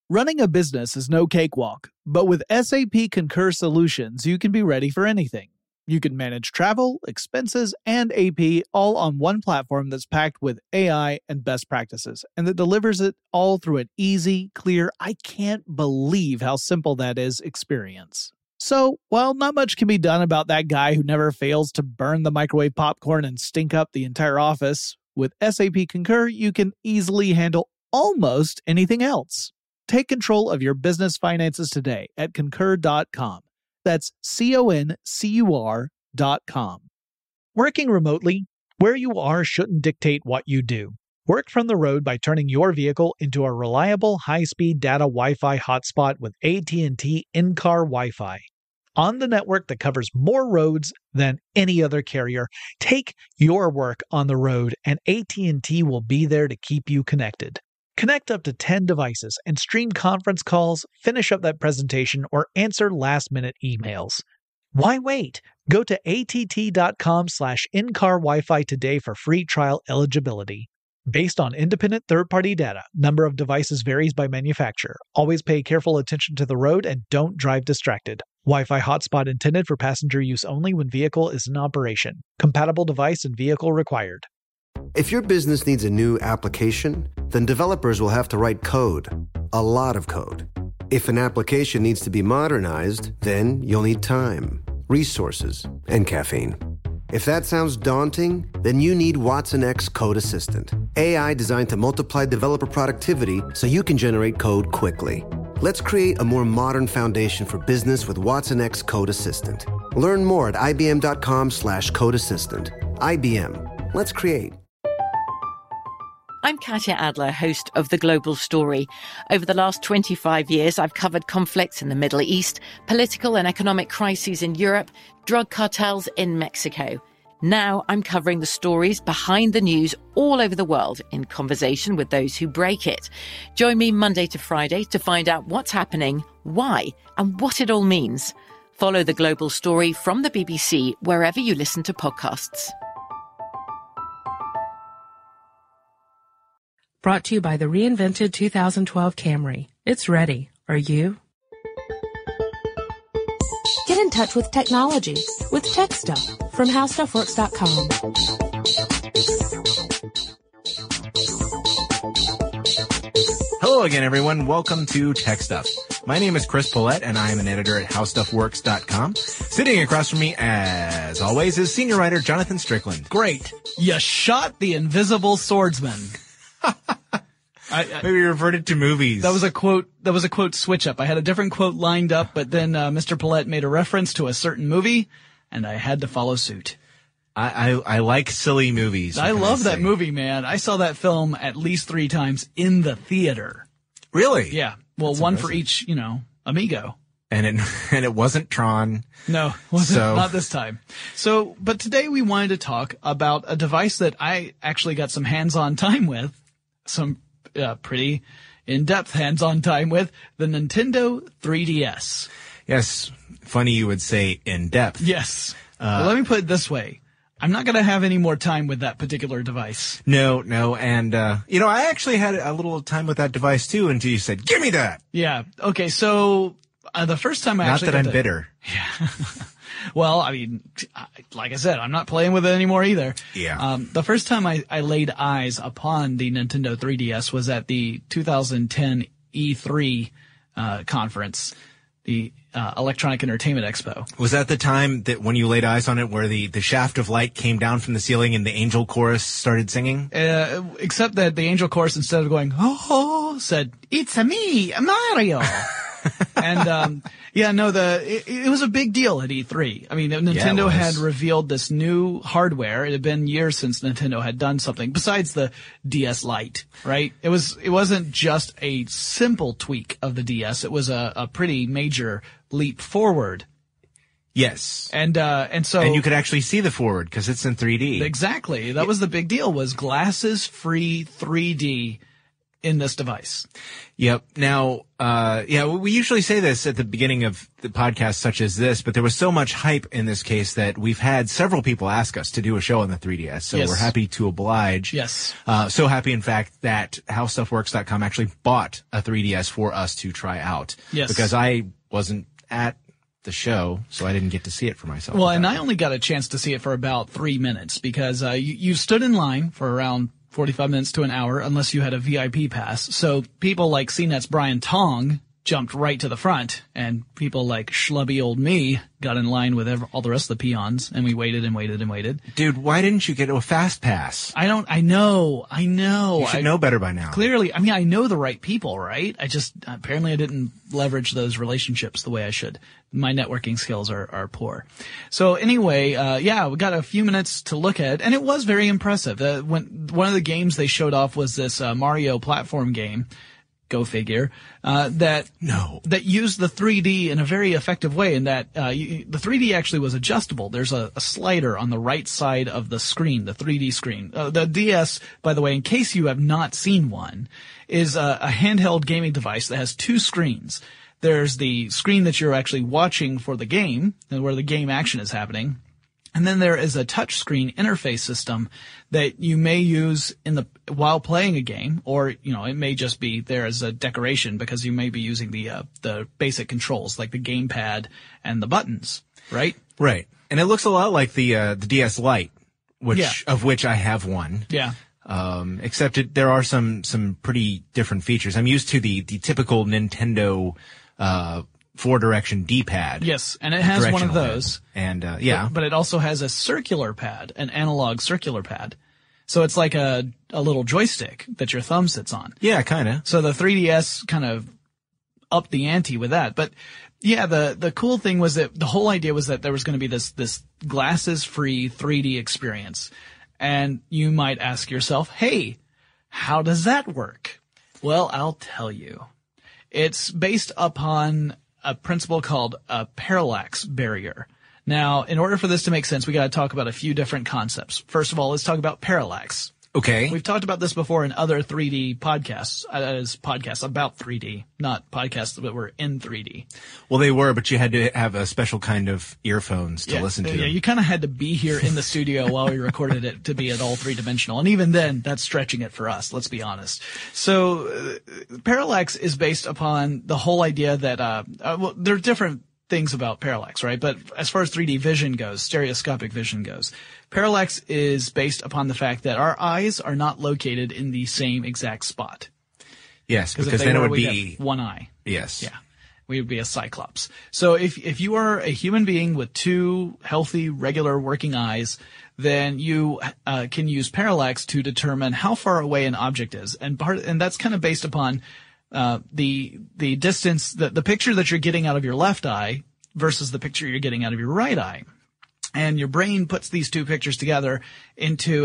Running a business is no cakewalk, but with SAP Concur Solutions, you can be ready for anything. You can manage travel, expenses, and AP all on one platform that's packed with AI and best practices, and that delivers it all through an easy, clear, I can't believe how simple that is experience. So, while not much can be done about that guy who never fails to burn the microwave popcorn and stink up the entire office, with SAP Concur, you can easily handle almost anything else. Take control of your business finances today at Concur.com. That's CONCUR.com. Working remotely, where you are shouldn't dictate what you do. Work from the road by turning your vehicle into a reliable high-speed data Wi-Fi hotspot with AT&T in-car Wi-Fi. On the network that covers more roads than any other carrier, take your work on the road and AT&T will be there to keep you connected. Connect up to 10 devices and stream conference calls, finish up that presentation, or answer last-minute emails. Why wait? Go to att.com/in-car Wi-Fi today for free trial eligibility. Based on independent third-party data, number of devices varies by manufacturer. Always pay careful attention to the road and don't drive distracted. Wi-Fi hotspot intended for passenger use only when vehicle is in operation. Compatible device and vehicle required. If your business needs a new application, then developers will have to write code. A lot of code. If an application needs to be modernized, then you'll need time, resources, and caffeine. If that sounds daunting, then you need watsonx Code Assistant. AI designed to multiply developer productivity so you can generate code quickly. Let's create a more modern foundation for business with watsonx Code Assistant. Learn more at ibm.com/code assistant. IBM. Let's create. I'm Katya Adler, host of The Global Story. Over the last 25 years, I've covered conflicts in the Middle East, political and economic crises in Europe, drug cartels in Mexico. Now I'm covering the stories behind the news all over the world in conversation with those who break it. Join me Monday to Friday to find out what's happening, why, and what it all means. Follow The Global Story from the BBC wherever you listen to podcasts. Brought to you by the reinvented 2012 Camry. It's ready. Are you? Get in touch with technology with Tech Stuff from HowStuffWorks.com. Hello again, everyone. Welcome to Tech Stuff. My name is Chris Pollette, and I am an editor at HowStuffWorks.com. Sitting across from me, as always, is senior writer Jonathan Strickland. Great. You shot the invisible swordsman. Maybe reverted to movies. That was a quote switch up. I had a different quote lined up, but then Mr. Pollette made a reference to a certain movie, and I had to follow suit. I like silly movies. I love that movie, man. I saw that film at least 3 times in the theater. Really? Yeah. Well, That's one impressive. for each, amigo. And it wasn't Tron. No, not this time. So, but today we wanted to talk about a device that I actually got some hands-on time with, some pretty in-depth hands-on time with, the Nintendo 3DS. Yes. Funny you would say in-depth. Yes. Well, let me put it this way. I'm not going to have any more time with that particular device. No. And, I actually had a little time with that device too until you said, give me that. Yeah. Okay. So the first time Not that I'm bitter. Yeah. Well, I mean, like I said, I'm not playing with it anymore either. Yeah. The first time I laid eyes upon the Nintendo 3DS was at the 2010 E3 conference, the Electronic Entertainment Expo. Was that the time that when you laid eyes on it where the shaft of light came down from the ceiling and the angel chorus started singing? Except that the angel chorus, instead of going, oh, said, it's me, Mario. And, it was a big deal at E3. I mean, Nintendo had revealed this new hardware. It had been years since Nintendo had done something besides the DS Lite, right? It wasn't just a simple tweak of the DS. It was a pretty major leap forward. Yes. And you could actually see the forward because it's in 3D. Exactly. That was the big deal, was glasses-free 3D in this device. Yep. Now, we usually say this at the beginning of the podcast such as this, but there was so much hype in this case that we've had several people ask us to do a show on the 3DS. So Yes. we're happy to oblige. Yes. So happy, in fact, that HowStuffWorks.com actually bought a 3DS for us to try out. Yes. Because I wasn't at the show, so I didn't get to see it for myself. Well, and I only got a chance to see it for about 3 minutes because you stood in line for around 45 minutes to an hour unless you had a VIP pass. So people like CNET's Brian Tong jumped right to the front, and people like schlubby old me got in line with all the rest of the peons, and we waited and waited and waited. Dude, why didn't you get a fast pass? I know. You should know better by now. Clearly, I mean, I know the right people, right? Apparently I didn't leverage those relationships the way I should. My networking skills are poor. So anyway, we got a few minutes to look at it, and it was very impressive. One of the games they showed off was this Mario platform game. Go figure. That used the 3D in a very effective way, in that the 3D actually was adjustable. There's a slider on the right side of the screen, the 3D screen. The DS, by the way, in case you have not seen one, is a handheld gaming device that has two screens. There's the screen that you're actually watching for the game, and where the game action is happening. And then there is a touchscreen interface system that you may use while playing a game, or it may just be there as a decoration because you may be using the basic controls like the gamepad and the buttons, right? Right. And it looks a lot like the DS Lite, of which I have one. Yeah. Except there are some pretty different features. I'm used to the typical Nintendo 4-direction D-pad. Yes, and it has one of those. And, But it also has a circular pad, an analog circular pad. So it's like a little joystick that your thumb sits on. Yeah, kinda. So the 3DS kind of upped the ante with that. But yeah, the cool thing was that the whole idea was that there was going to be this glasses-free 3D experience. And you might ask yourself, hey, how does that work? Well, I'll tell you. It's based upon a principle called a parallax barrier. Now, in order for this to make sense, we got to talk about a few different concepts. First of all, let's talk about parallax. Okay. We've talked about this before in other 3D podcasts. As podcasts about 3D, not podcasts that were in 3D. Well, they were, but you had to have a special kind of earphones to listen to them. Yeah, you kind of had to be here in the studio while we recorded it to be at all three-dimensional. And even then, that's stretching it for us, let's be honest. So, parallax is based upon the whole idea that, there are different things about parallax, right? But as far as 3D vision goes, stereoscopic vision goes, parallax is based upon the fact that our eyes are not located in the same exact spot. Yes, because then it would be one eye. Yes. Yeah. We would be a cyclops. So if you are a human being with two healthy, regular working eyes, then you can use parallax to determine how far away an object is. And that's kind of based upon the distance, the picture that you're getting out of your left eye versus the picture you're getting out of your right eye. And your brain puts these two pictures together into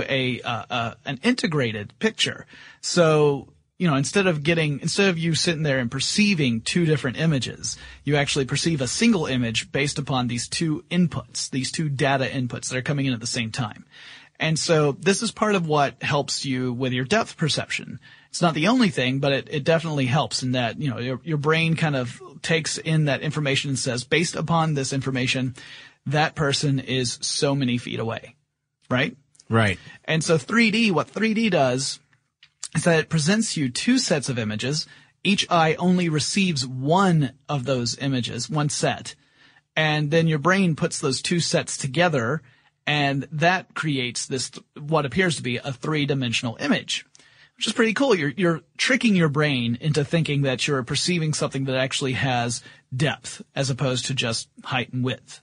an integrated picture. So, instead of you sitting there and perceiving two different images, you actually perceive a single image based upon these two inputs, these two data inputs that are coming in at the same time. And so this is part of what helps you with your depth perception. It's not the only thing, but it definitely helps in that, your brain kind of takes in that information and says, based upon this information, that person is so many feet away, right? Right. And so what 3D does is that it presents you two sets of images. Each eye only receives one of those images, one set. And then your brain puts those two sets together, and that creates what appears to be a three-dimensional image, which is pretty cool. You're tricking your brain into thinking that you're perceiving something that actually has depth as opposed to just height and width.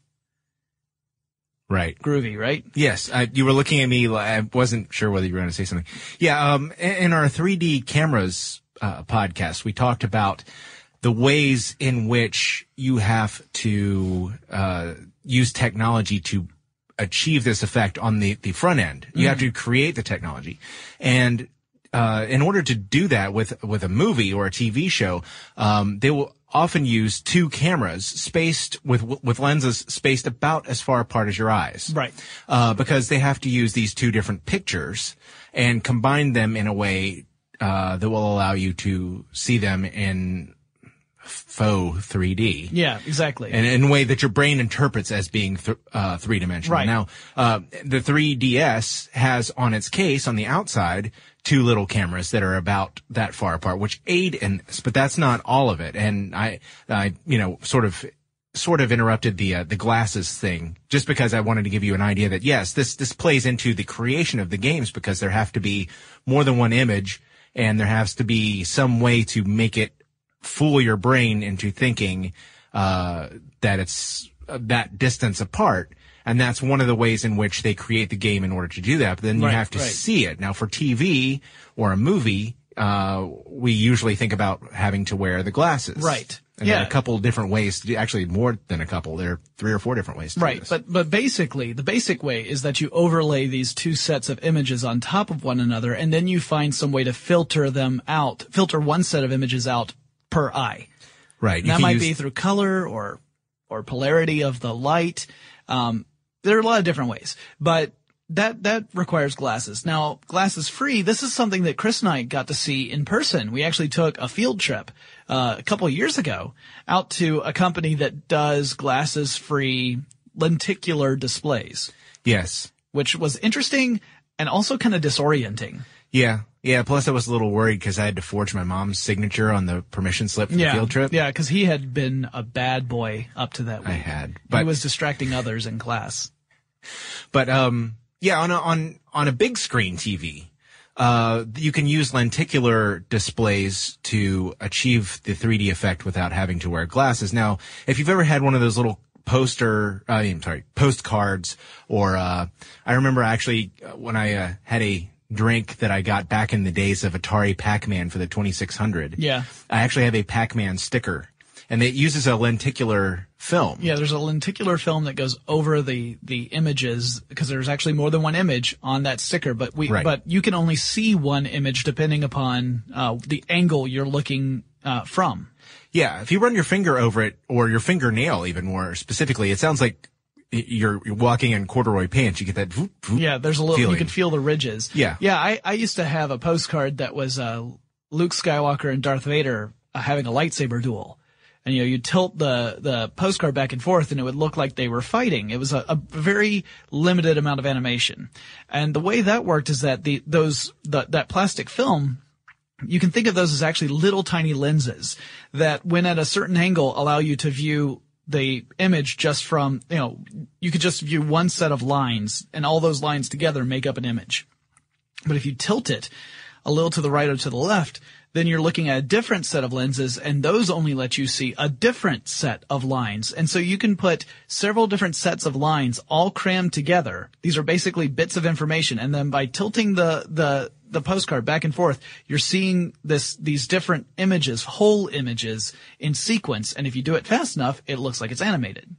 Right. Groovy, right? Yes. You were looking at me. I wasn't sure whether you were going to say something. Yeah. In our 3D cameras podcast, we talked about the ways in which you have to use technology to achieve this effect on the front end. You have to create the technology. And in order to do that with a movie or a TV show, they will often use two cameras spaced with lenses spaced about as far apart as your eyes. Right. Because they have to use these two different pictures and combine them in a way that will allow you to see them in faux 3D. Yeah, exactly. And in a way that your brain interprets as being three-dimensional. Right. Now, the 3DS has on its case on the outside 2 little cameras that are about that far apart, which aid in this, but that's not all of it. And I sort of interrupted the glasses thing just because I wanted to give you an idea that yes, this plays into the creation of the games because there have to be more than one image and there has to be some way to make it fool your brain into thinking that it's that distance apart. And that's one of the ways in which they create the game in order to do that. But then you have to see it. Now, for TV or a movie, we usually think about having to wear the glasses. Right. And there are a couple of different ways to do, actually more than a couple. There are 3 or 4 different ways to do this. But basically, the basic way is that you overlay these 2 sets of images on top of one another, and then you find some way to filter them out, filter one set of images out per eye. Right. And that might be through color or polarity of the light. There are a lot of different ways, but that requires glasses. Now, glasses free, this is something that Chris and I got to see in person. We actually took a field trip a couple of years ago out to a company that does glasses free lenticular displays. Yes. Which was interesting and also kind of disorienting. Yeah. Yeah. Plus, I was a little worried because I had to forge my mom's signature on the permission slip for the field trip. Yeah, because he had been a bad boy up to that week. I had. But he was distracting others in class. But yeah, on a big screen TV, you can use lenticular displays to achieve the 3D effect without having to wear glasses. Now, if you've ever had one of those little postcards, or I remember actually when I had a drink that I got back in the days of Atari Pac-Man for the 2600. Yeah. I actually have a Pac-Man sticker, and it uses a lenticular film. Yeah, there's a lenticular film that goes over the images because there's actually more than one image on that sticker, but you can only see one image depending upon the angle you're looking from. Yeah, if you run your finger over it, or your fingernail even more specifically, it sounds like you're walking in corduroy pants. You get that voop, voop. Yeah, there's a little, feeling. you can feel the ridges. Yeah. Yeah, I used to have a postcard that was Luke Skywalker and Darth Vader having a lightsaber duel. And, you tilt the postcard back and forth and it would look like they were fighting. It was a very limited amount of animation. And the way that worked is that that plastic film, you can think of those as actually little tiny lenses that when at a certain angle allow you to view the image just from, you could just view one set of lines and all those lines together make up an image. But if you tilt it a little to the right or to the left, then you're looking at a different set of lenses, and those only let you see a different set of lines. And so you can put several different sets of lines all crammed together. These are basically bits of information. And then by tilting the postcard back and forth, you're seeing these different images, whole images in sequence. And if you do it fast enough, it looks like it's animated.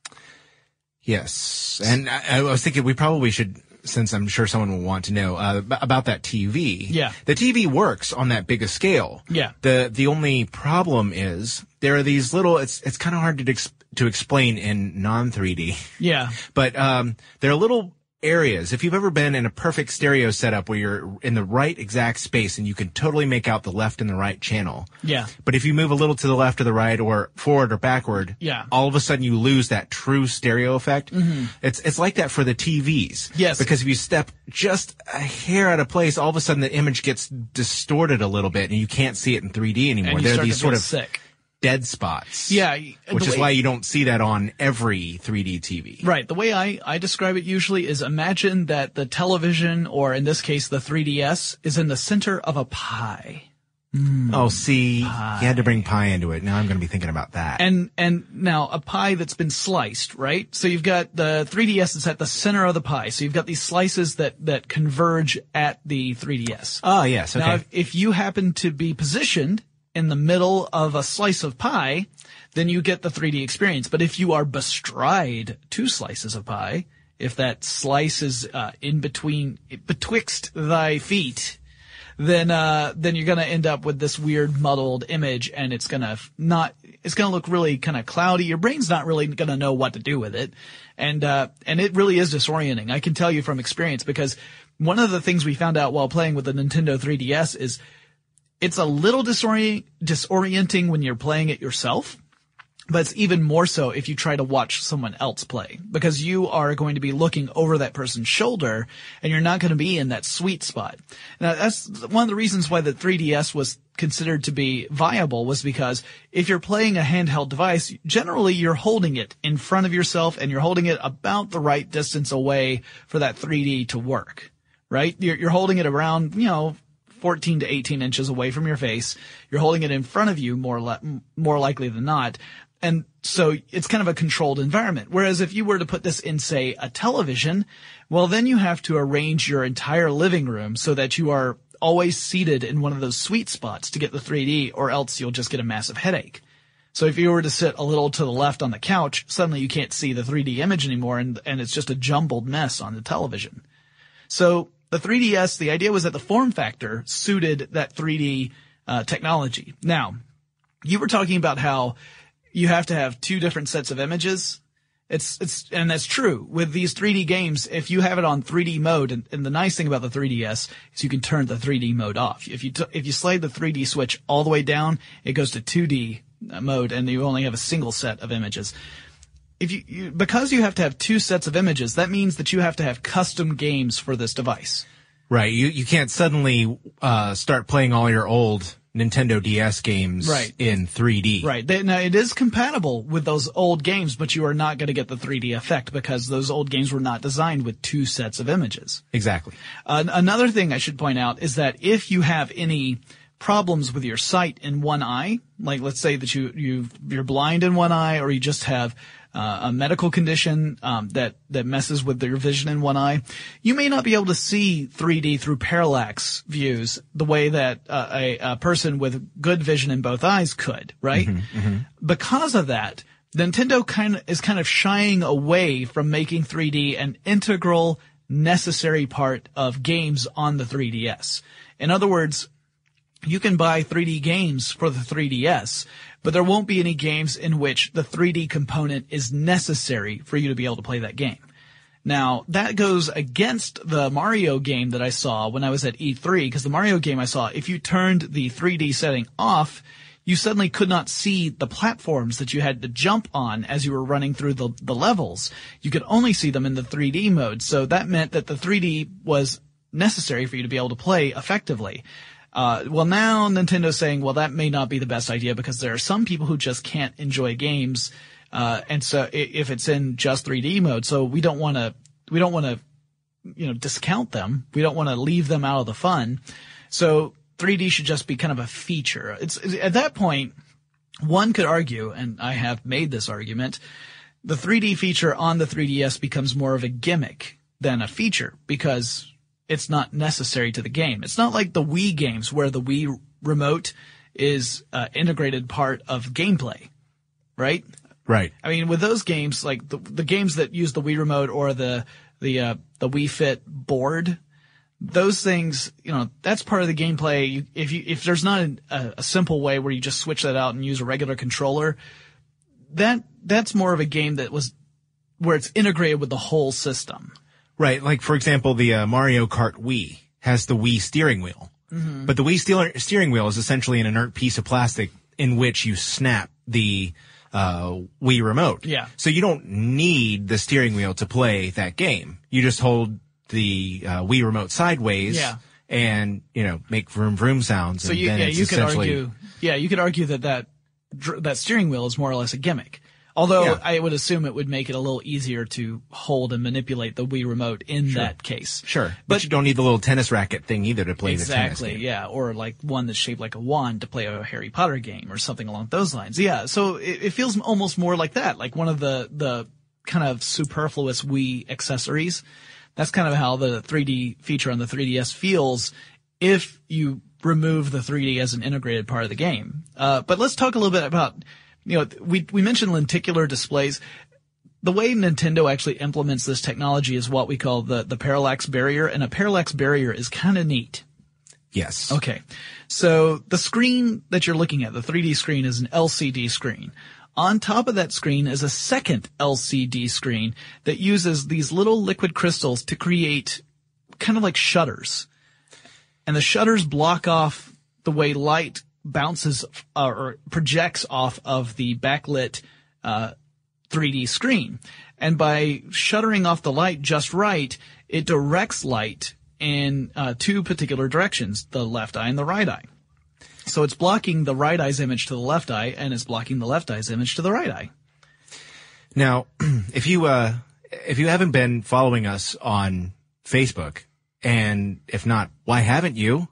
Yes. And I was thinking we probably should, since I'm sure someone will want to know about that TV. Yeah. The TV works on that big a scale. Yeah. The only problem is there are these little, it's kind of hard to explain in non-3D. Yeah. But there are little areas. If you've ever been in a perfect stereo setup where you're in the right exact space and you can totally make out the left and the right channel. Yeah. But if you move a little to the left or the right or forward or backward, yeah, all of a sudden you lose that true stereo effect. Mm-hmm. It's like that for the TVs. Yes. Because if you step just a hair out of place, all of a sudden the image gets distorted a little bit and you can't see it in 3D anymore. And there are these sort of sick dead spots. Yeah. Which is why you don't see that on every 3D TV. Right. The way I describe it usually is imagine that the television, or in this case the 3DS, is in the center of a pie. Oh, see, pie. You had to bring pie into it. Now I'm going to be thinking about that. And now a pie that's been sliced, right? So you've got the 3DS that's at the center of the pie. So you've got these slices that converge at the 3DS. Oh, yes. Okay. Now, if you happen to be positioned in the middle of a slice of pie, then you get the 3D experience. But if you are bestride 2 slices of pie, if that slice is betwixt thy feet, then you're gonna end up with this weird muddled image, and it's gonna look really kind of cloudy. Your brain's not really gonna know what to do with it, and it really is disorienting. I can tell you from experience, because one of the things we found out while playing with the Nintendo 3DS is It's a little disorienting when you're playing it yourself, but it's even more so if you try to watch someone else play, because you are going to be looking over that person's shoulder and you're not going to be in that sweet spot. Now, that's one of the reasons why the 3DS was considered to be viable, was because if you're playing a handheld device, generally you're holding it in front of yourself and you're holding it about the right distance away for that 3D to work, right? You're holding it around, 14 to 18 inches away from your face. You're holding it in front of you more likely than not. And so it's kind of a controlled environment. Whereas if you were to put this in, say, a television, well, then you have to arrange your entire living room so that you are always seated in one of those sweet spots to get the 3D, or else you'll just get a massive headache. So if you were to sit a little to the left on the couch, suddenly you can't see the 3D image anymore, and it's just a jumbled mess on the television. So the 3DS, the idea was that the form factor suited that 3D technology. Now, you were talking about how you have to have two different sets of images. And that's true. With these 3D games, if you have it on 3D mode, and the nice thing about the 3DS is you can turn the 3D mode off. If you slide the 3D switch all the way down, it goes to 2D mode, and you only have a single set of images. Because you have to have two sets of images, that means that you have to have custom games for this device. Right. You can't suddenly start playing all your old Nintendo DS games in 3D. Right. Now, it is compatible with those old games, but you are not going to get the 3D effect because those old games were not designed with two sets of images. Exactly. Another thing I should point out is that if you have any problems with your sight in one eye, like let's say that you're blind in one eye, or you just have a medical condition that messes with your vision in one eye, you may not be able to see 3D through parallax views the way that a person with good vision in both eyes could, right? Mm-hmm, mm-hmm. Because of that, Nintendo is kind of shying away from making 3D an integral, necessary part of games on the 3DS. In other words, you can buy 3D games for the 3DS, but there won't be any games in which the 3D component is necessary for you to be able to play that game. Now, that goes against the Mario game that I saw when I was at E3, because the Mario game I saw, if you turned the 3D setting off, you suddenly could not see the platforms that you had to jump on as you were running through the levels. You could only see them in the 3D mode, so that meant that the 3D was necessary for you to be able to play effectively. Well, now Nintendo's saying, well, that may not be the best idea because there are some people who just can't enjoy games, and so if it's in just 3D mode, so we don't want to, discount them. We don't want to leave them out of the fun. So 3D should just be kind of a feature. It's at that point, one could argue, and I have made this argument, the 3D feature on the 3DS becomes more of a gimmick than a feature because it's not necessary to the game. It's not like the Wii games where the Wii remote is integrated part of gameplay, right? Right. I mean, with those games, like the games that use the Wii remote or the Wii Fit board, those things, that's part of the gameplay. If there's not a simple way where you just switch that out and use a regular controller, that's more of a game where it's integrated with the whole system. Right, like for example, the Mario Kart Wii has the Wii steering wheel. Mm-hmm. But the Wii steering wheel is essentially an inert piece of plastic in which you snap the Wii remote. Yeah. So you don't need the steering wheel to play that game. You just hold the Wii remote sideways and, make vroom vroom sounds. So you could argue that steering wheel is more or less a gimmick. Although I would assume it would make it a little easier to hold and manipulate the Wii remote in that case. Sure. But you don't need the little tennis racket thing either to play the tennis game. Exactly, yeah. Or like one that's shaped like a wand to play a Harry Potter game or something along those lines. Yeah, so it feels almost more like that, like one of the kind of superfluous Wii accessories. That's kind of how the 3D feature on the 3DS feels if you remove the 3D as an integrated part of the game. But let's talk a little bit about... we mentioned lenticular displays. The way Nintendo actually implements this technology is what we call the parallax barrier, and a parallax barrier is kind of neat. Yes. Okay. So the screen that you're looking at, the 3D screen, is an LCD screen. On top of that screen is a second LCD screen that uses these little liquid crystals to create kind of like shutters. And the shutters block off the way light bounces or projects off of the backlit 3D screen. And by shuttering off the light just right, it directs light in two particular directions, the left eye and the right eye. So it's blocking the right eye's image to the left eye, and it's blocking the left eye's image to the right eye. Now, if you haven't been following us on Facebook, and if not, why haven't you?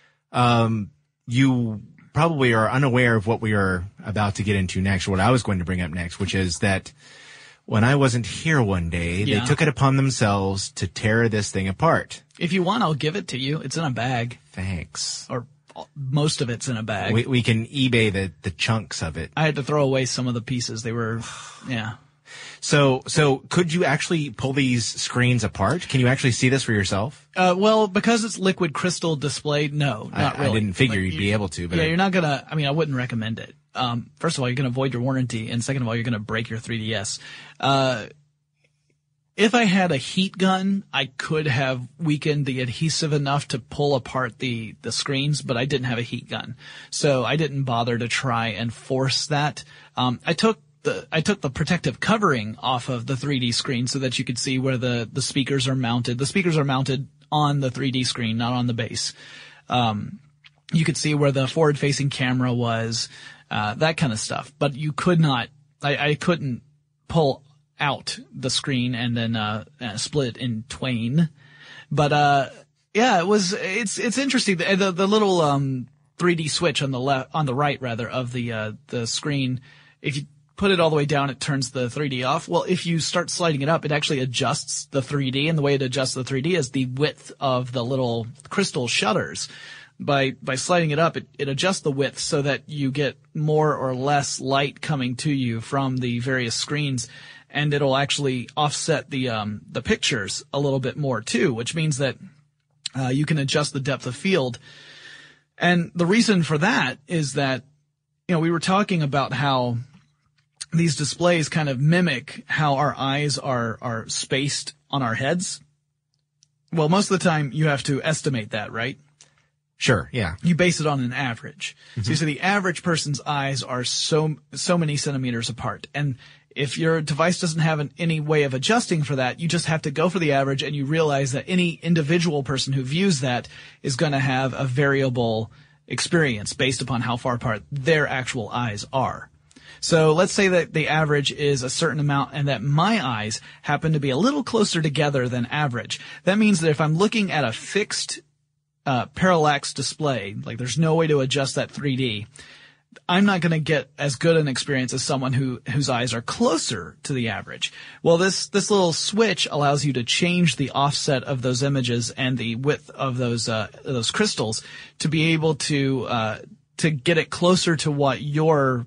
You probably are unaware of what we are about to get into next, or what I was going to bring up next, which is that when I wasn't here one day, they took it upon themselves to tear this thing apart. If you want, I'll give it to you. It's in a bag. Thanks. Or most of it's in a bag. We can eBay the chunks of it. I had to throw away some of the pieces. They were, yeah. So could you actually pull these screens apart? Can you actually see this for yourself? Well, because it's liquid crystal displayed, no, not really. I didn't figure you'd be able to. But yeah, you're not gonna, I wouldn't recommend it. First of all, you're gonna void your warranty, and second of all, you're gonna break your 3DS. If I had a heat gun, I could have weakened the adhesive enough to pull apart the screens, but I didn't have a heat gun. So I didn't bother to try and force that. I took the protective covering off of the 3D screen so that you could see where the speakers are mounted. The speakers are mounted on the 3D screen, not on the base. You could see where the forward-facing camera was, that kind of stuff. But you could not, I couldn't pull out the screen and then split it in twain. But yeah, it's interesting. The little 3D switch on the right rather of the screen, if you put it all the way down, it turns the 3D off. Well, if you start sliding it up, it actually adjusts the 3D, and the way it adjusts the 3D is the width of the little crystal shutters. By sliding it up, it adjusts the width so that you get more or less light coming to you from the various screens, and it'll actually offset the pictures a little bit more too, which means that you can adjust the depth of field. And the reason for that is that, we were talking about how these displays kind of mimic how our eyes are spaced on our heads. Well, most of the time you have to estimate that, right? Sure, yeah. You base it on an average. Mm-hmm. So you say the average person's eyes are so many centimeters apart. And if your device doesn't have any way of adjusting for that, you just have to go for the average, and you realize that any individual person who views that is going to have a variable experience based upon how far apart their actual eyes are. So let's say that the average is a certain amount and that my eyes happen to be a little closer together than average. That means that if I'm looking at a fixed parallax display, like there's no way to adjust that 3D, I'm not going to get as good an experience as someone whose eyes are closer to the average. Well, this little switch allows you to change the offset of those images and the width of those crystals to be able to get it closer to what your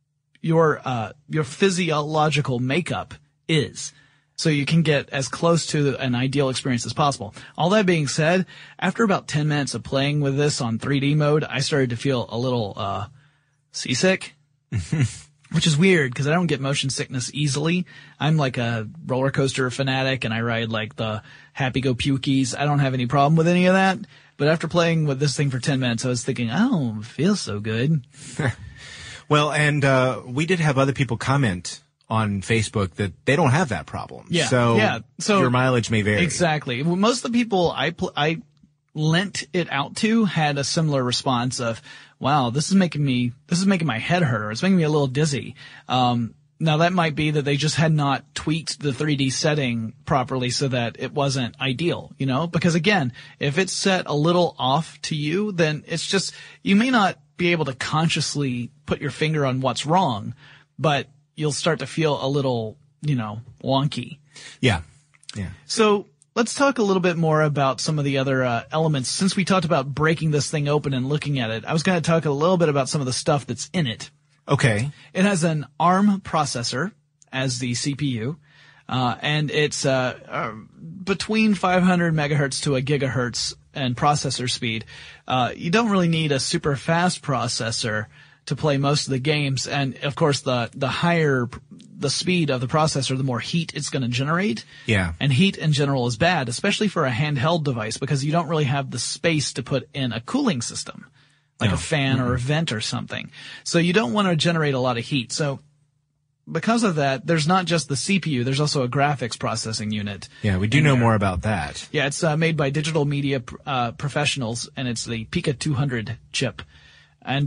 physiological makeup is. So you can get as close to an ideal experience as possible. All that being said, after about 10 minutes of playing with this on 3D mode, I started to feel a little seasick, which is weird because I don't get motion sickness easily. I'm like a roller coaster fanatic, and I ride like the happy-go-pukies. I don't have any problem with any of that. But after playing with this thing for 10 minutes, I was thinking, I don't feel so good. Well, and we did have other people comment on Facebook that they don't have that problem. Yeah. So your mileage may vary. Exactly. Well, most of the people I lent it out to had a similar response of, wow, this is making my head hurt, or it's making me a little dizzy. Now that might be that they just had not tweaked the 3D setting properly so that it wasn't ideal, because again, if it's set a little off to you, then it's just, you may not be able to consciously put your finger on what's wrong, but you'll start to feel a little, wonky. Yeah. So let's talk a little bit more about some of the other elements. Since we talked about breaking this thing open and looking at it, I was going to talk a little bit about some of the stuff that's in it. Okay. It has an ARM processor as the CPU, and it's between 500 megahertz to a gigahertz in processor speed. You don't really need a super fast processor to play most of the games, and of course the higher the speed of the processor, the more heat it's going to generate. Yeah. And heat in general is bad, especially for a handheld device, because you don't really have the space to put in a cooling system like a fan or a vent or something. So you don't want to generate a lot of heat. So because of that, there's not just the CPU, there's also a graphics processing unit. Yeah, we do know more about that. Yeah, it's made by Digital Media Professionals, and it's the Pika 200 chip. And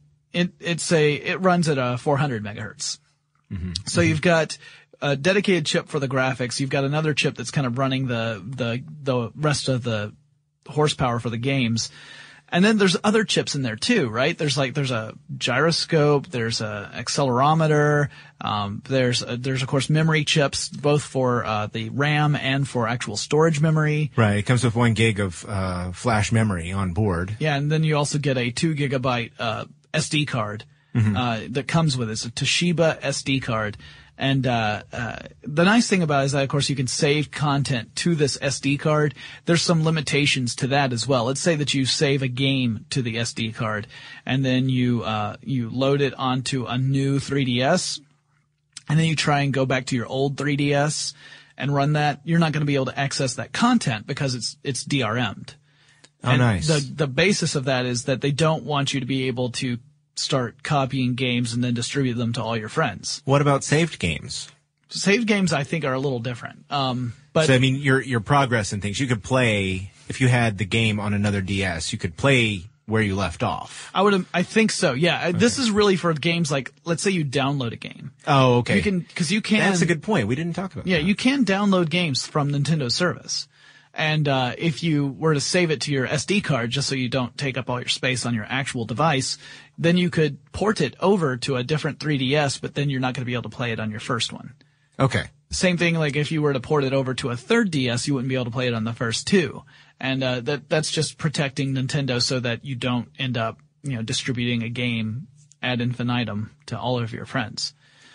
it runs at 400 megahertz. So you've got a dedicated chip for the graphics. You've got another chip that's kind of running the rest of the horsepower for the games. And then there's other chips in there too, right? There's a gyroscope, there's a accelerometer, there's of course memory chips, both for the RAM and for actual storage memory. Right. It comes with 1 gig of flash memory on board. Yeah, and then you also get a 2 gigabyte SD card that comes with it. It's a Toshiba SD card. And the nice thing about it is that, of course, you can save content to this SD card. There's some limitations to that as well. Let's say that you save a game to the SD card, and then you load it onto a new 3DS, and then you try and go back to your old 3DS and run that. You're not going to be able to access that content because it's DRM'd. Oh, nice. The basis of that is that they don't want you to be able to start copying games and then distribute them to all your friends. What about saved games? Saved games, I think, are a little different. But so, I mean, your progress and things, you could play, if you had the game on another DS, you could play where you left off. I think so. Yeah. Okay. This is really for games like, let's say you download a game. Oh, okay. Because you can. That's a good point. We didn't talk about that. Yeah, you can download games from Nintendo's service. And if you were to save it to your SD card, just so you don't take up all your space on your actual device, then you could port it over to a different 3DS, but then you're not going to be able to play it on your first one. Okay. Same thing, like if you were to port it over to a third DS, you wouldn't be able to play it on the first two. And that's just protecting Nintendo so that you don't end up, distributing a game ad infinitum to all of your friends.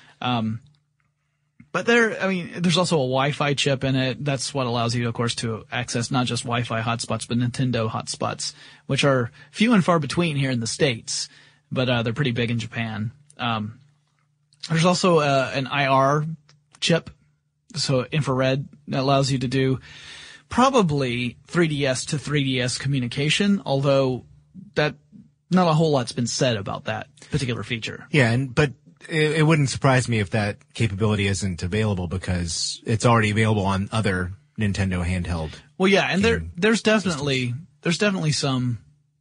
But there's also a Wi-Fi chip in it. That's what allows you, of course, to access not just Wi-Fi hotspots, but Nintendo hotspots, which are few and far between here in the States, but they're pretty big in Japan. There's also an IR chip, so infrared, that allows you to do probably 3DS to 3DS communication, although that not a whole lot's been said about that particular feature. Yeah, but it wouldn't surprise me if that capability isn't available because it's already available on other Nintendo handheld. Well, yeah, and there's definitely some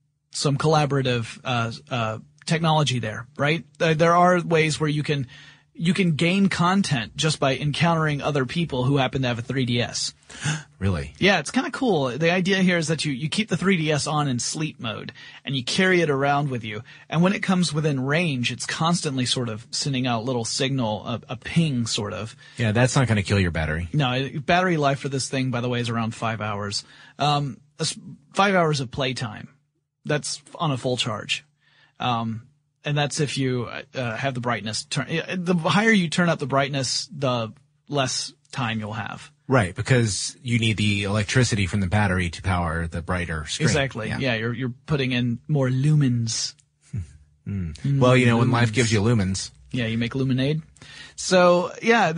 collaborative technology there, right? There are ways where you can gain content just by encountering other people who happen to have a 3DS. Really? Yeah, it's kind of cool. The idea here is that you keep the 3DS on in sleep mode and you carry it around with you. And when it comes within range, it's constantly sort of sending out a little signal, a ping sort of. Yeah, that's not going to kill your battery. No, battery life for this thing, by the way, is around 5 hours. 5 hours of playtime. That's on a full charge. And that's if you have the brightness turn. The higher you turn up the brightness, the less time you'll have. Right, because you need the electricity from the battery to power the brighter screen. Exactly. Yeah, you're putting in more lumens. Well, when life gives you lumens. Yeah, you make lemonade. So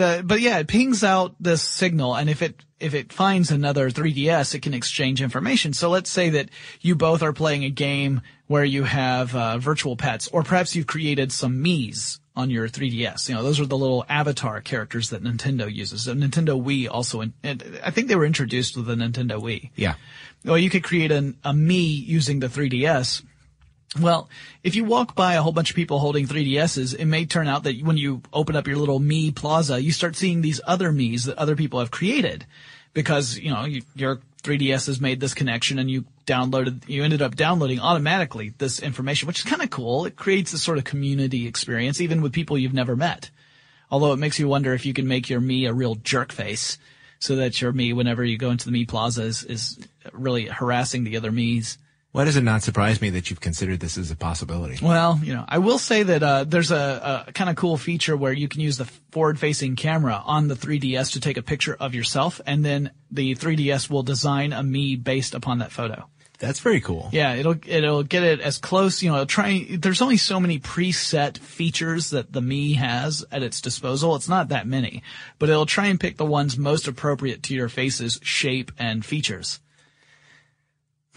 it pings out this signal, and if it finds another 3DS, it can exchange information. So let's say that you both are playing a game where you have virtual pets, or perhaps you've created some Miis on your 3DS. Those are the little avatar characters that Nintendo uses. So Nintendo Wii also, I think they were introduced with the Nintendo Wii. Yeah. Well, you could create a Mii using the 3DS. Well, if you walk by a whole bunch of people holding 3DSs, it may turn out that when you open up your little Mii Plaza, you start seeing these other Miis that other people have created because, your 3DS has made this connection and you ended up downloading automatically this information, which is kind of cool. It creates a sort of community experience, even with people you've never met. Although it makes you wonder if you can make your Mii a real jerk face so that your Mii, whenever you go into the Mii Plaza, is really harassing the other Miis. Why does it not surprise me that you've considered this as a possibility? Well, I will say that there's a kind of cool feature where you can use the forward-facing camera on the 3DS to take a picture of yourself, and then the 3DS will design a Mii based upon that photo. That's very cool. Yeah, it'll get it as close, there's only so many preset features that the Mii has at its disposal. It's not that many, but it'll try and pick the ones most appropriate to your face's shape and features.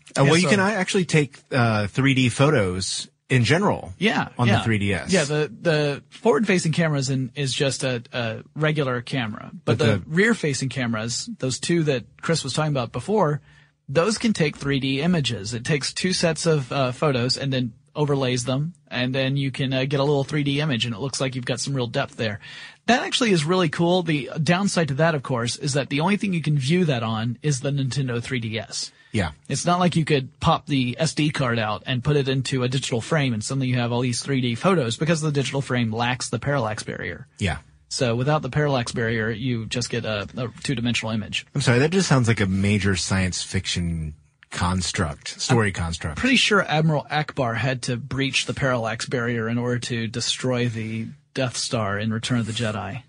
Well, you so- can actually take 3D photos in general. On the 3DS. Yeah, the forward-facing cameras is just a regular camera, but the rear-facing cameras, those two that Chris was talking about before, those can take 3D images. It takes two sets of photos and then overlays them, and then you can get a little 3D image, and it looks like you've got some real depth there. That actually is really cool. The downside to that, of course, is that the only thing you can view that on is the Nintendo 3DS. Yeah. It's not like you could pop the SD card out and put it into a digital frame and suddenly you have all these 3D photos because the digital frame lacks the parallax barrier. Yeah. So without the parallax barrier, you just get a two-dimensional image. I'm sorry, that just sounds like a major science fiction story construct. Pretty sure Admiral Akbar had to breach the parallax barrier in order to destroy the Death Star in Return of the Jedi.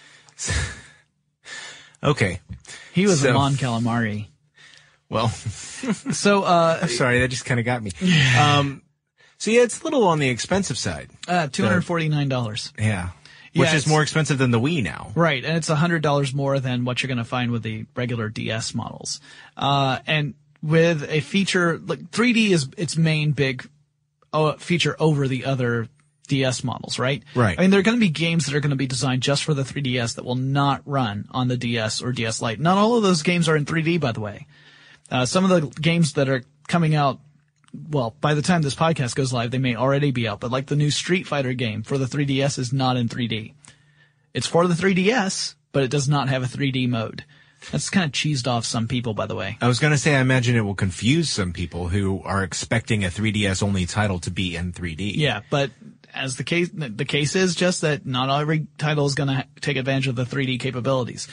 Okay. He was a Mon Calamari. Well, so I'm sorry, that just kind of got me. So yeah, it's a little on the expensive side. $249. Yeah. Which is more expensive than the Wii now. Right, and it's $100 more than what you're going to find with the regular DS models. And with a feature, like 3D is its main big feature over the other DS models, right? Right. I mean, there are going to be games that are going to be designed just for the 3DS that will not run on the DS or DS Lite. Not all of those games are in 3D, by the way. Some of the games that are coming out, well, by the time this podcast goes live, they may already be out, but like the new Street Fighter game for the 3DS is not in 3D. It's for the 3DS, but it does not have a 3D mode. That's kind of cheesed off some people, by the way. I was going to say, I imagine it will confuse some people who are expecting a 3DS only title to be in 3D. Yeah, but as the case is just that not every title is going to take advantage of the 3D capabilities.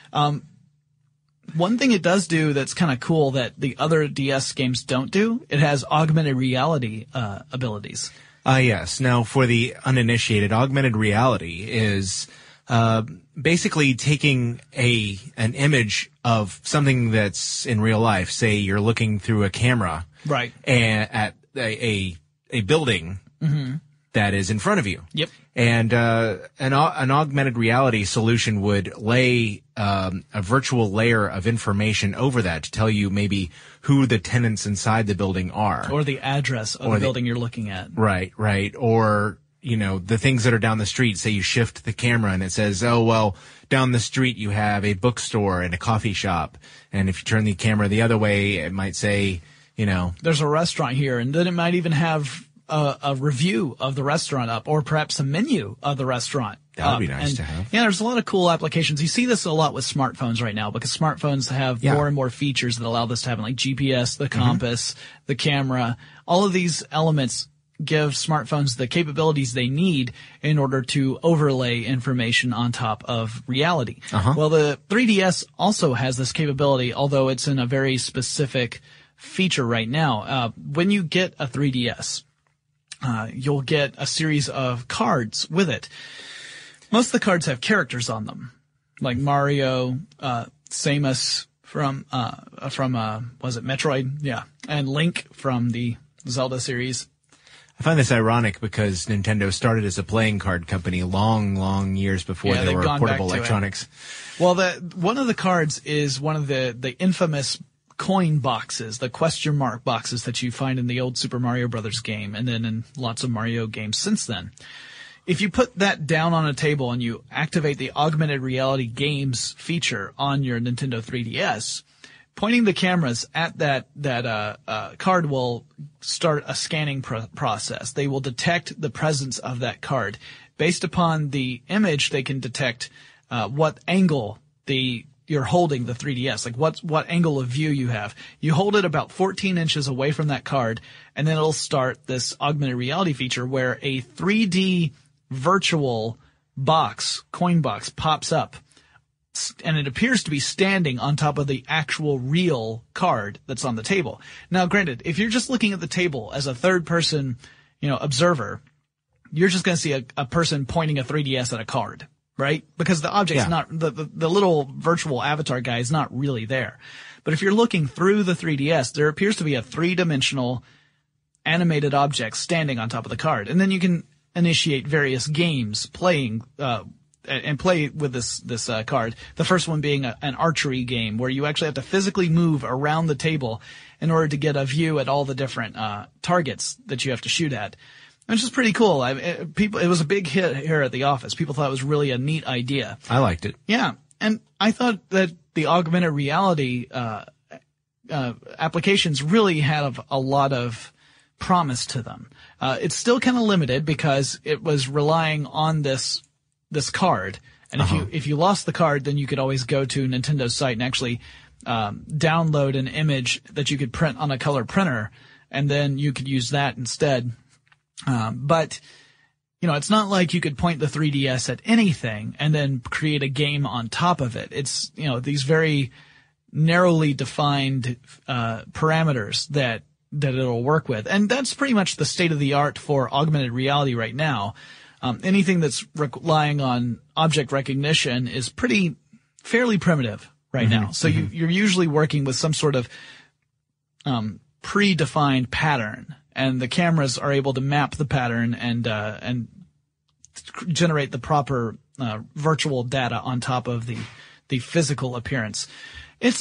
One thing it does do that's kind of cool that the other DS games don't do, it has augmented reality abilities. Yes. Now, for the uninitiated, augmented reality is basically taking an image of something that's in real life. Say you're looking through a camera, right, at a building that is in front of you. Yep. And an augmented reality solution would lay a virtual layer of information over that to tell you maybe who the tenants inside the building are, or the address of the building you're looking at. Right. Or the things that are down the street. Say you shift the camera and it says, oh, well, down the street you have a bookstore and a coffee shop. And if you turn the camera the other way, it might say, there's a restaurant here. And then it might even have a review of the restaurant up, or perhaps a menu of the restaurant. That would be nice to have. Yeah, there's a lot of cool applications. You see this a lot with smartphones right now because smartphones have more and more features that allow this to happen, like GPS, the compass, the camera. All of these elements give smartphones the capabilities they need in order to overlay information on top of reality. Well, the 3DS also has this capability, although it's in a very specific feature right now. When you get a 3DS, you'll get a series of cards with it. Most of the cards have characters on them, like Mario, Samus from was it Metroid? Yeah. And Link from the Zelda series. I find this ironic because Nintendo started as a playing card company long years before there were portable electronics. Well, one of the cards is one of the infamous coin boxes, the question mark boxes that you find in the old Super Mario Brothers game, and then in lots of Mario games since then. If you put that down on a table and you activate the augmented reality games feature on your Nintendo 3DS, pointing the cameras at that card will start a scanning process. They will detect the presence of that card. Based upon the image, they can detect what angle you're holding the 3DS, like what angle of view you have. You hold it about 14 inches away from that card, and then it'll start this augmented reality feature where a 3D virtual coin box pops up, and it appears to be standing on top of the actual real card that's on the table. Now, granted, if you're just looking at the table as a third person, observer, you're just going to see a person pointing a 3DS at a card, right? Because the object's not, the little virtual avatar guy is not really there. But if you're looking through the 3DS, there appears to be a three-dimensional animated object standing on top of the card. And then you can initiate various games, playing, and play with this card. The first one being an archery game where you actually have to physically move around the table in order to get a view at all the different targets that you have to shoot at, which is pretty cool. It was a big hit here at the office. People thought it was really a neat idea. I liked it. Yeah, and I thought that the augmented reality applications really have a lot of promise to them. It's still kind of limited because it was relying on this card. And if you lost the card, then you could always go to Nintendo's site and actually download an image that you could print on a color printer, and then you could use that instead. But it's not like you could point the 3DS at anything and then create a game on top of it. It's, these very narrowly defined parameters that it'll work with. And that's pretty much the state of the art for augmented reality right now. Anything that's relying on object recognition is fairly primitive right now. So you're usually working with some sort of predefined pattern, and the cameras are able to map the pattern and generate the proper virtual data on top of the physical appearance. It's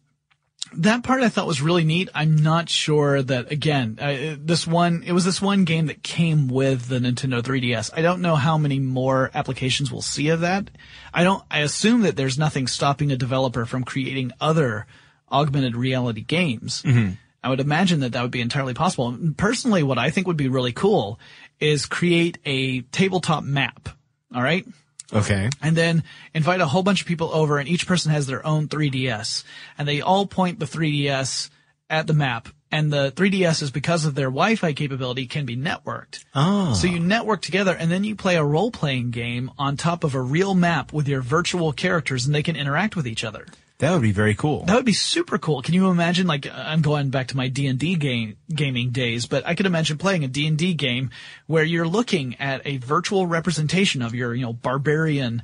that part I thought was really neat. I'm not sure that, again, it was this one game that came with the Nintendo 3DS. I don't know how many more applications we'll see of that. I assume that there's nothing stopping a developer from creating other augmented reality games. Mm-hmm. I would imagine that would be entirely possible. Personally, what I think would be really cool is create a tabletop map. All right? Okay. And then invite a whole bunch of people over, and each person has their own 3DS. And they all point the 3DS at the map. And the 3DSs, because of their Wi-Fi capability, can be networked. Oh. So you network together, and then you play a role-playing game on top of a real map with your virtual characters, and they can interact with each other. That would be very cool. That would be super cool. Can you imagine, I'm going back to my D&D gaming days, but I could imagine playing a D&D game where you're looking at a virtual representation of your, barbarian,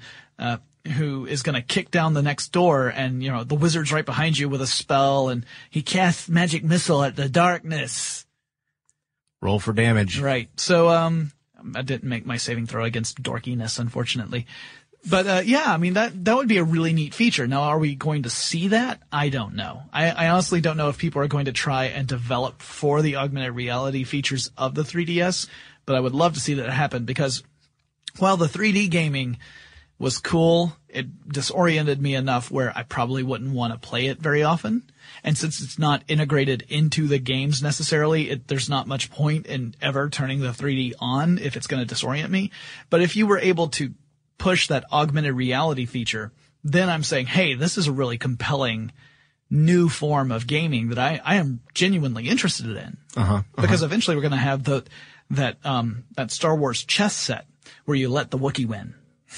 who is going to kick down the next door, and, the wizard's right behind you with a spell, and he casts magic missile at the darkness. Roll for damage. Right. So, I didn't make my saving throw against dorkiness, unfortunately. But, that would be a really neat feature. Now, are we going to see that? I don't know. I honestly don't know if people are going to try and develop for the augmented reality features of the 3DS, but I would love to see that happen, because while the 3D gaming was cool, it disoriented me enough where I probably wouldn't want to play it very often. And since it's not integrated into the games necessarily, there's not much point in ever turning the 3D on if it's going to disorient me. But if you were able to push that augmented reality feature, then I'm saying, hey, this is a really compelling new form of gaming that I am genuinely interested in. Because eventually we're going to have that Star Wars chess set where you let the Wookiee win.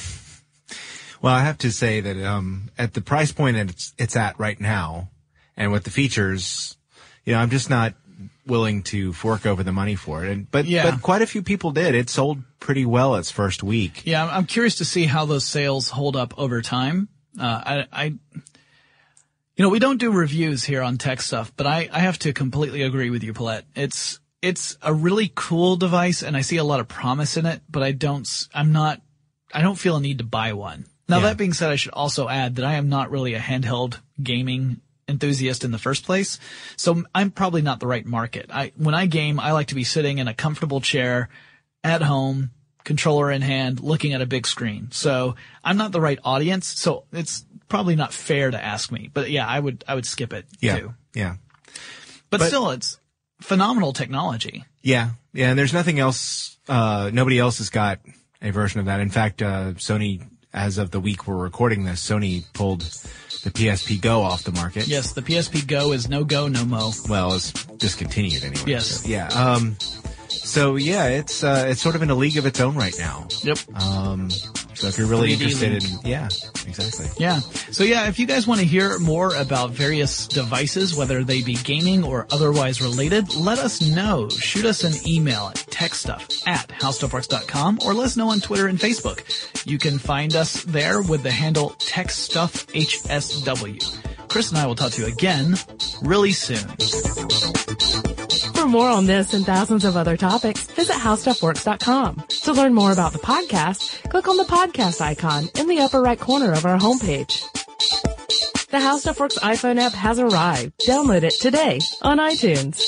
Well, I have to say that at the price point that it's at right now, and with the features, I'm just not willing to fork over the money for it. But quite a few people did. It sold pretty well its first week. Yeah, I'm curious to see how those sales hold up over time. We don't do reviews here on tech stuff, but I have to completely agree with you, Paulette. It's a really cool device, and I see a lot of promise in it, but I don't feel a need to buy one. Now, that being said, I should also add that I am not really a handheld gaming enthusiast in the first place, so I'm probably not the right market. When I game, I like to be sitting in a comfortable chair at home, controller in hand, looking at a big screen. So I'm not the right audience, so it's probably not fair to ask me. But yeah, I would skip it too. Yeah. But still, it's phenomenal technology. Yeah. Yeah, and there's nothing else, nobody else has got a version of that. In fact, Sony, as of the week we're recording this, Sony pulled the PSP Go off the market. Yes, the PSP Go is no go, no mo. Well, it's discontinued anyway. Yes. So, yeah. It's sort of in a league of its own right now. Yep. So if you're really interested exactly. Yeah. So if you guys want to hear more about various devices, whether they be gaming or otherwise related, let us know. Shoot us an email at techstuff@howstuffworks.com, or let us know on Twitter and Facebook. You can find us there with the handle TechStuffHSW. Chris and I will talk to you again really soon. For more on this and thousands of other topics, visit HowStuffWorks.com. To learn more about the podcast, click on the podcast icon in the upper right corner of our homepage. The How Stuff Works iPhone app has arrived. Download it today on iTunes.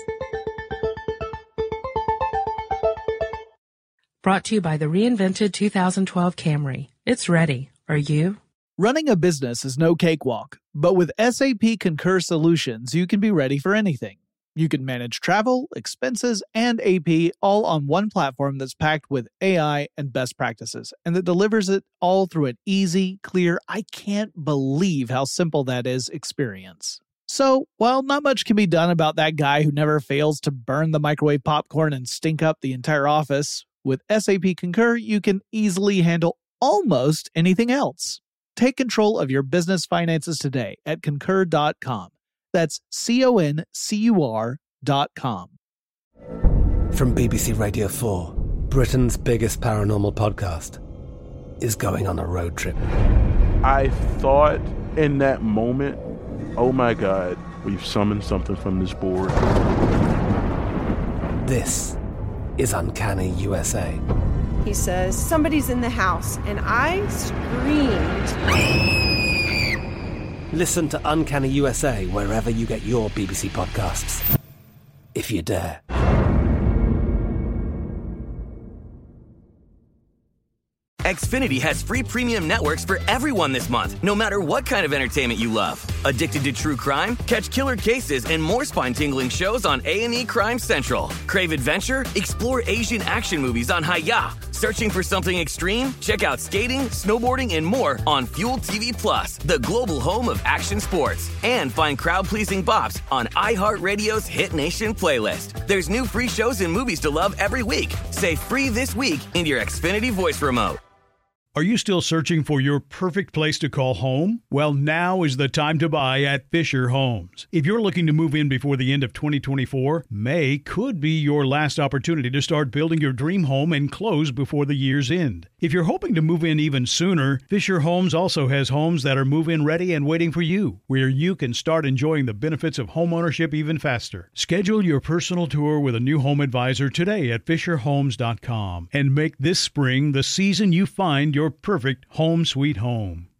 Brought to you by the reinvented 2012 Camry. It's ready. Are you? Running a business is no cakewalk, but with SAP Concur Solutions, you can be ready for anything. You can manage travel, expenses, and AP all on one platform that's packed with AI and best practices, and that delivers it all through an easy, clear, I can't believe how simple that is experience. So, while not much can be done about that guy who never fails to burn the microwave popcorn and stink up the entire office, with SAP Concur, you can easily handle almost anything else. Take control of your business finances today at Concur.com. That's CONCUR.com. From BBC Radio 4, Britain's biggest paranormal podcast is going on a road trip. I thought in that moment, oh my God, we've summoned something from this board. This is Uncanny USA. He says, somebody's in the house, and I screamed. Listen to Uncanny USA wherever you get your BBC podcasts, if you dare. Xfinity has free premium networks for everyone this month, no matter what kind of entertainment you love. Addicted to true crime? Catch killer cases and more spine-tingling shows on A&E Crime Central. Crave adventure? Explore Asian action movies on Hi-YAH. Searching for something extreme? Check out skating, snowboarding, and more on Fuel TV Plus, the global home of action sports. And find crowd-pleasing bops on iHeartRadio's Hit Nation playlist. There's new free shows and movies to love every week. Say free this week in your Xfinity voice remote. Are you still searching for your perfect place to call home? Well, now is the time to buy at Fisher Homes. If you're looking to move in before the end of 2024, May could be your last opportunity to start building your dream home and close before the year's end. If you're hoping to move in even sooner, Fisher Homes also has homes that are move-in ready and waiting for you, where you can start enjoying the benefits of homeownership even faster. Schedule your personal tour with a new home advisor today at FisherHomes.com and make this spring the season you find your perfect home sweet home.